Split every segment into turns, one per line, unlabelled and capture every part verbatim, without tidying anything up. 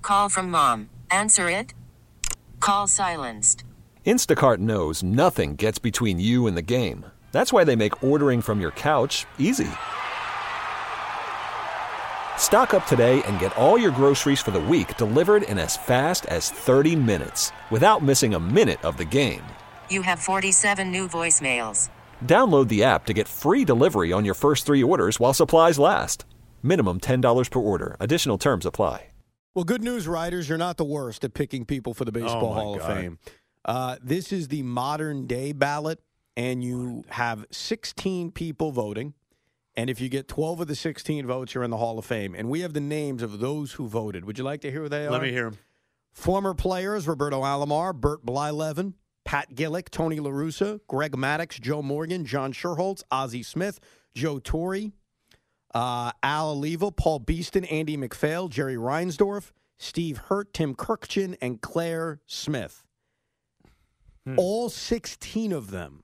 Call from mom. Answer it. Call silenced.
Instacart knows nothing gets between you and the game. That's why they make ordering from your couch easy. Stock up today and get all your groceries for the week delivered in as fast as thirty minutes without missing a minute of the game.
You have forty-seven new voicemails.
Download the app to get free delivery on your first three orders while supplies last. Minimum ten dollars per order. Additional terms apply.
Well, good news, writers. You're not the worst at picking people for the Baseball
Oh, my
Hall
God.
of Fame. Uh, this is the modern-day ballot, and you have sixteen people voting. And if you get twelve of the sixteen votes, you're in the Hall of Fame. And we have the names of those who voted. Would you like to hear who they are?
Let me hear them.
Former players, Roberto Alomar, Bert Blyleven, Pat Gillick, Tony La Russa, Greg Maddux, Joe Morgan, John Sherholtz, Ozzie Smith, Joe Torre, uh, Al Oliva, Paul Beeston, Andy McPhail, Jerry Reinsdorf, Steve Hurt, Tim Kirkchin, and Claire Smith. Hmm. All sixteen of them,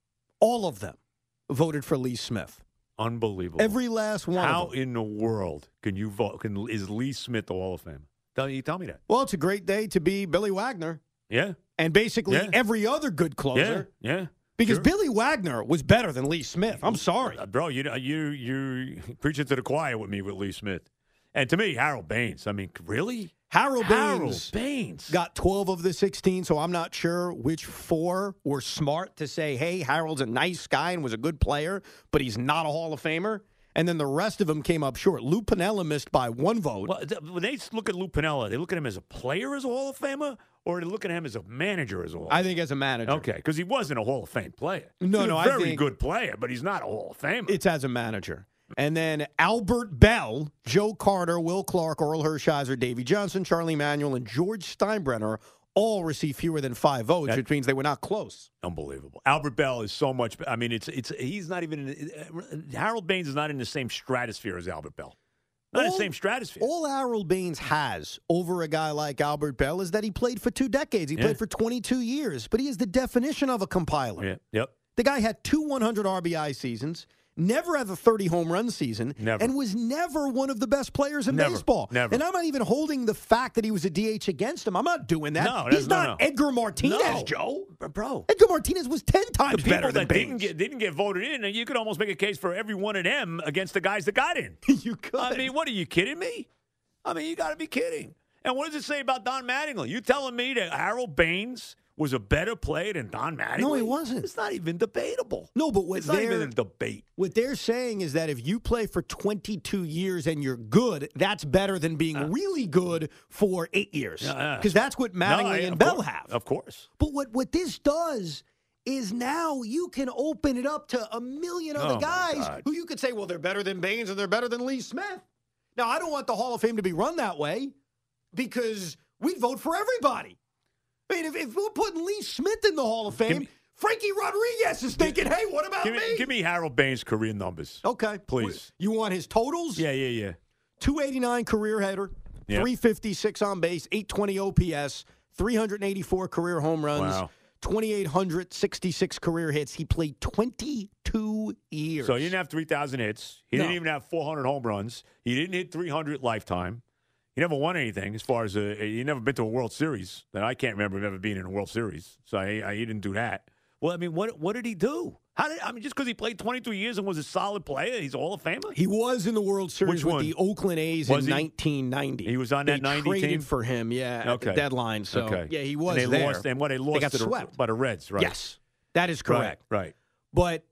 all of them, voted for Lee Smith.
Unbelievable.
Every last one
How
of them.
in the world can you vote? Can, is Lee Smith the Hall of Fame? Tell you tell me that.
Well, it's a great day to be Billy Wagner.
Yeah.
And basically
Yeah.
every other good closer.
Yeah. Yeah.
Because
Sure.
Billy Wagner was better than Lee Smith. I'm sorry.
Uh, bro, you you you preaching to the choir with me with Lee Smith. And to me, Harold Baines. I mean, really?
Harold
Harold
Baines
Baines.
got twelve of the sixteen, so I'm not sure which four were smart to say, hey, Harold's a nice guy and was a good player, but he's not a Hall of Famer. And then the rest of them came up short. Lou Piniella missed by one vote.
Well, th- when they look at Lou Piniella, they look at him as a player as a Hall of Famer, or they look at him as a manager as a Hall of Famer?
I think as a manager.
Okay, because he wasn't a Hall of Fame player.
No,
He's
no,
a
I
very
think-
good player, but he's not a Hall of Famer.
It's as a manager. And then Albert Bell, Joe Carter, Will Clark, Oral Hershiser, Davey Johnson, Charlie Manuel, and George Steinbrenner all received fewer than five votes,
That-
which means they were not close.
Unbelievable. Albert Bell is so much. I mean, it's it's he's not even. In, Harold Baines is not in the same stratosphere as Albert Bell. Not in the same stratosphere.
All Harold Baines has over a guy like Albert Bell is that he played for two decades. He
Yeah.
played for twenty-two years, but he is the definition of a compiler.
Yeah. Yep.
The guy had two one hundred R B I seasons, never had a thirty home run season,
Never.
and was never one of the best players in
Never.
baseball.
Never.
And I'm not even holding the fact that he was a D H against him. I'm not doing that.
No,
He's
no,
not
no.
Edgar Martinez,
No.
Joe.
Bro.
Edgar Martinez was ten
The
times
people
better than
that didn't
Baines.
get didn't get voted in, and you could almost make a case for every one of them against the guys that got in.
you could.
I mean, what are you kidding me? I mean, you got to be kidding. And what does it say about Don Mattingly? You telling me that Harold Baines was a better player than Don Mattingly?
No, he wasn't.
It's not even debatable.
No, but what
It's not
they're,
even a debate.
what they're saying is that if you play for twenty-two years and you're good, that's better than being really good for eight years.
Yeah, yeah.
Because that's what Mattingly
No, I-
and
of
Bell
course.
have.
Of course.
But what, what this does is now you can open it up to a million other
Oh, my
guys
God.
who you could say, well, they're better than Baines and they're better than Lee Smith. Now, I don't want the Hall of Fame to be run that way because we'd vote for everybody. I mean, if, if we're putting Lee Smith in the Hall of Fame,
me-
Frankie Rodriguez is thinking, hey, what about
Give me,
me?
give me Harold Baines' career numbers.
Okay.
Please.
You want his totals?
Yeah, yeah, yeah.
two eighty-nine career header,
Yep.
three fifty-six on base, eight twenty O P S, three eighty-four career home runs,
Wow.
twenty-eight sixty-six career hits. He played twenty-two years.
So he didn't have three thousand hits. He
No.
didn't even have four hundred home runs. He didn't hit three hundred lifetime. He never won anything as far as a, he never been to a World Series. That I can't remember him ever being in a World Series. So I, I, he didn't do that. Well, I mean, what what did he do? How did I mean? Just because he played twenty-two years and was a solid player, he's a Hall of Famer.
He was in the World Series
Which
with
one?
the Oakland A's
Was
in
he?
nineteen ninety.
He was on that
they
ninety
traded
team?
for him, yeah, at the
Okay.
deadline. So,
okay.
yeah, he was
and they
there.
Lost, and what they lost
got
to the,
swept.
by the Reds, right?
Yes, that is correct.
Right. right.
But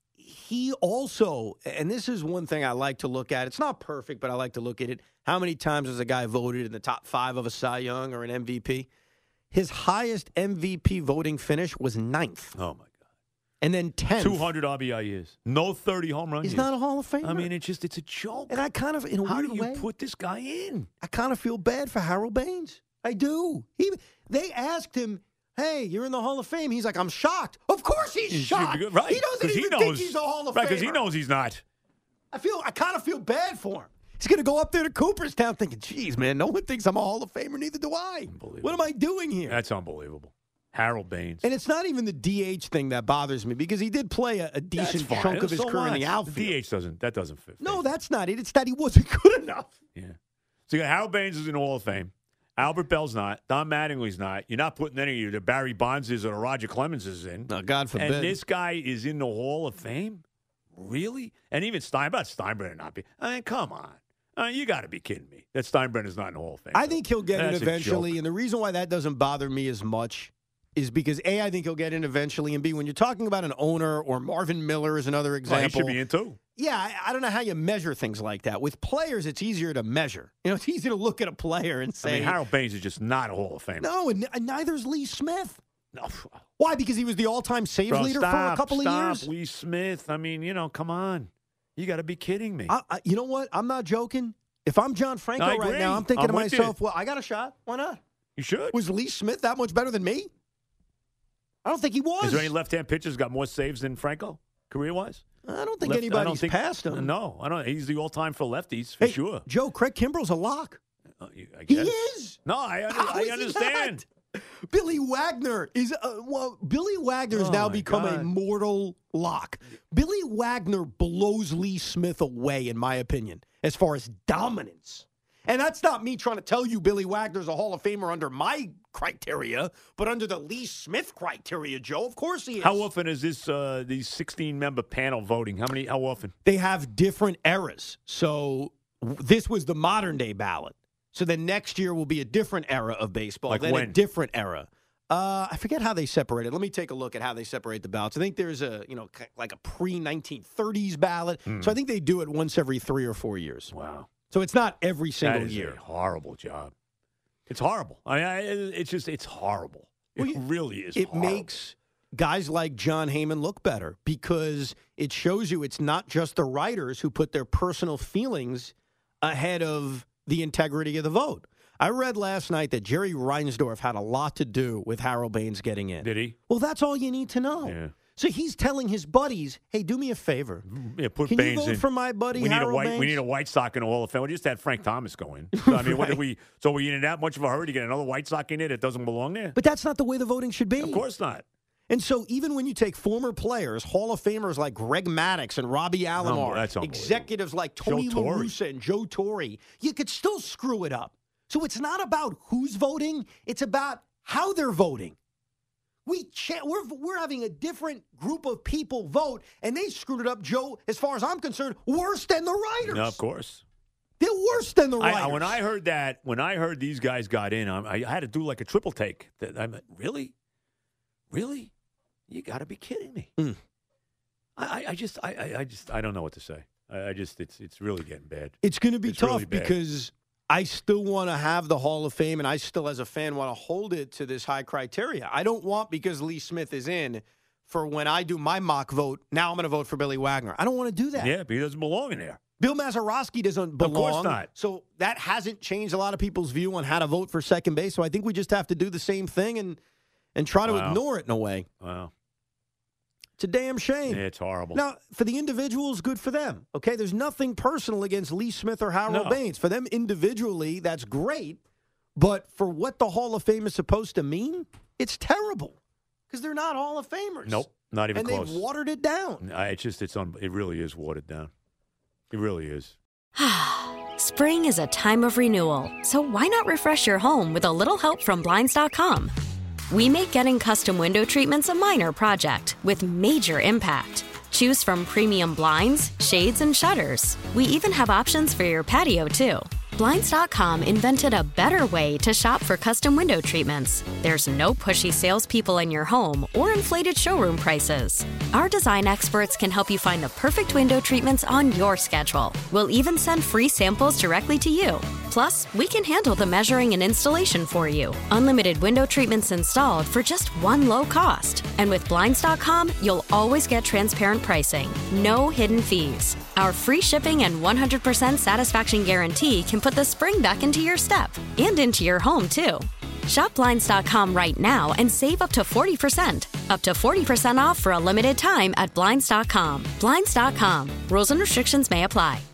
he also, and this is one thing I like to look at. It's not perfect, but I like to look at it. How many times has a guy voted in the top five of a Cy Young or an M V P? His highest M V P voting finish was ninth.
Oh, my God.
And then tenth.
two hundred R B I years. No thirty home run
He's
years.
not a Hall of Famer.
I mean, it's just, it's a joke.
and I kind of, in a
How
weird
do you
way,
put this guy in?
I kind of feel bad for Harold Baines. I do. He, they asked him, hey, you're in the Hall of Fame. He's like, I'm shocked. Of course he's
He should
shocked.
be good. Right.
He doesn't
'Cause
even
he knows,
think he's a Hall of
Right,
Famer.
because he knows he's not.
I feel, I kind of feel bad for him. He's going to go up there to Cooperstown thinking, geez, man, no one thinks I'm a Hall of Famer, neither do I. What am I doing here?
That's unbelievable. Harold Baines.
And it's not even the D H thing that bothers me because he did play a, a decent
That's fine.
chunk of his
So
career in
what?
the outfield.
D H doesn't, that doesn't fit.
No, that's not it. It's that he wasn't good enough.
Yeah. So you got Harold Baines is in the Hall of Fame. Albert Bell's not. Don Mattingly's not. You're not putting any of the Barry Bondses or the Roger Clemenses in.
No, God forbid.
And this guy is in the Hall of Fame? Really? And even Stein, about Steinbrenner not be. I mean, come on. Uh, you got to be kidding me. That Steinbrenner's not in the Hall of Fame.
I think he'll get
That's
in eventually.
a joke.
And the reason why that doesn't bother me as much is because, A, I think he'll get in eventually. And B, when you're talking about an owner or Marvin Miller is another
Well,
example.
he should be in too.
Yeah, I, I don't know how you measure things like that. With players, it's easier to measure. You know, it's easy to look at a player and say,
I mean, Harold Baines is just not a Hall of Famer.
no, and, and neither's Lee Smith.
No.
Why? Because he was the all-time saves
Bro,
leader
stop,
for a couple
stop.
of years?
Lee Smith. I mean, you know, come on. You got to be kidding me.
I, I, you know what? I'm not joking. If I'm John Franco
I
right
agree.
now, I'm thinking
I'm
to
with
myself,
you.
well, I got a shot. Why not?
You should.
Was Lee Smith that much better than me? I don't think he was.
Is there any left-hand pitchers got more saves than Franco, career-wise?
I don't think
Left- I
anybody's
don't think-
passed him.
No, I don't. He's the all-time for lefties for
Hey,
sure.
Joe, Craig Kimbrell's a lock.
Uh, you- I
He
guess.
is.
No, I, under-
How
I
is he
understand.
not? Billy Wagner is uh, well. Billy Wagner has
Oh,
now
my
become a
God.
mortal lock. Billy Wagner blows Lee Smith away, in my opinion, as far as dominance. And that's not me trying to tell you Billy Wagner's a Hall of Famer under my criteria, but under the Lee Smith criteria, Joe. Of course he is.
How often is this uh, these sixteen-member panel voting? How many? How often?
They have different eras. So w- this was the modern day ballot. So then next year will be a different era of baseball.
Like
then a
when?
different era. Uh, I forget how they separate it. Let me take a look at how they separate the ballots. I think there's a, you know, k- like a pre nineteen thirties ballot.
Hmm.
So I think they do it once every three or four years.
Wow,
So it's not every single
that is
year.
a horrible job. It's horrible. I mean, I, it's just it's horrible.
Well,
it
you-
really is.
It
horrible.
makes guys like John Heyman look better because it shows you it's not just the writers who put their personal feelings ahead of the integrity of the vote. I read last night that Jerry Reinsdorf had a lot to do with Harold Baines getting in.
Did he?
Well, that's all you need to know.
Yeah.
So he's telling his buddies, hey, do me a favor.
Yeah, put
Can
Baines
you vote
in.
for my buddy
we need
Harold
a white.
Baines?
We need a White Sox in the Hall of Fame. We just had Frank Thomas go in. So, I mean, what did
Right.
we? So we in that much of a hurry to get another White Sox in there that doesn't belong there?
But that's not the way the voting should be.
Of course not.
And so even when you take former players, Hall of Famers like Greg Maddux and Robbie Alomar,
that's unbelievable.
executives like Tony
Joe Torre.
La Russa and Joe Torre, you could still screw it up. So it's not about who's voting, it's about how they're voting. We cha- we're, we're having a different group of people vote, and they screwed it up, Joe, as far as I'm concerned, worse than the writers.
No, of course.
They're worse than the
I,
writers.
I- when I heard that, when I heard these guys got in, I, I had to do like a triple take. That I'm like, really, really, you got to be kidding me.
Mm.
I, I- I just, I, I- I just, I don't know what to say. I, I just, it's, it's really getting bad.
It's going to be
It's
tough
really bad.
because I still want to have the Hall of Fame, and I still, as a fan, want to hold it to this high criteria. I don't want, because Lee Smith is in, for when I do my mock vote, now I'm going to vote for Billy Wagner. I don't want to do that.
Yeah, but he doesn't belong in there.
Bill Mazeroski doesn't belong.
course not.
So that hasn't changed a lot of people's view on how to vote for second base. So I think we just have to do the same thing and and try to
Wow.
ignore it in a way.
Wow,
It's a damn shame.
yeah, it's horrible.
Now, for the individuals, good for them. Okay, there's nothing personal against Lee Smith or Harold
No.
Baines. For them individually, that's great. But for what the Hall of Fame is supposed to mean, it's terrible because they're not Hall of Famers.
Nope, not even
and
close.
they've watered it down.
I- It's just, it's un, it really is watered down. It really is.
Spring is a time of renewal, so why not refresh your home with a little help from Blinds dot com? We make getting custom window treatments a minor project with major impact. Choose from premium blinds, shades, and shutters. We even have options for your patio, too. Blinds dot com invented a better way to shop for custom window treatments. There's no pushy salespeople in your home or inflated showroom prices. Our design experts can help you find the perfect window treatments on your schedule. We'll even send free samples directly to you. Plus, we can handle the measuring and installation for you. Unlimited window treatments installed for just one low cost. And with Blinds dot com, you'll always get transparent pricing. No hidden fees. Our free shipping and one hundred percent satisfaction guarantee can put the spring back into your step and into your home, too. Shop Blinds dot com right now and save up to forty percent. Up to forty percent off for a limited time at Blinds dot com. Blinds dot com. Rules and restrictions may apply.